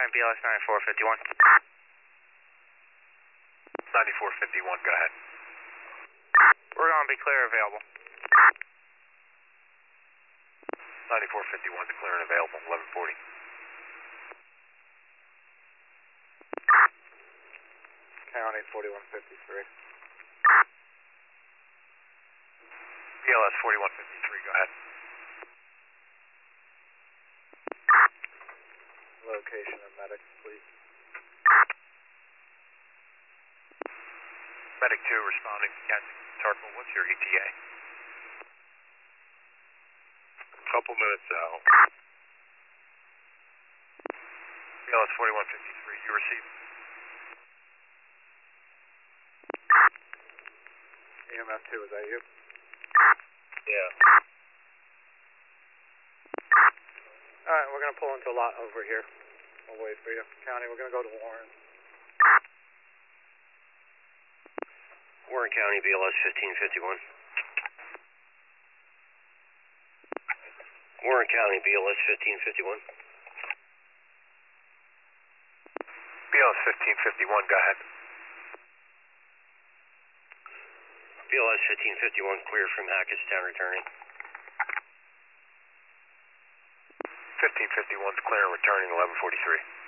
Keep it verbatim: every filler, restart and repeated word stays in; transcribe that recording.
County B L S ninety-four fifty-one. ninety-four fifty-one, go ahead. We're going to be clear available. ninety-four fifty-one, clear and available, eleven forty. County forty-one fifty-three. B L S forty-one fifty-three, go ahead. Location of medic, please. Medic two responding to Kensington Circle. What's your E T A? Couple minutes out. B L S forty-one fifty-three, you received? E M F two, is that you? Yeah. Alright, we're going to pull into a lot over here. We'll wait for you. County, we're going to go to Warren. Warren County, B L S fifteen fifty-one. Warren County, B L S fifteen fifty-one. B L S fifteen fifty-one, go ahead. B L S fifteen fifty-one, clear from Hackettstown, returning. fifteen fifty-one's clear and returning, eleven forty-three.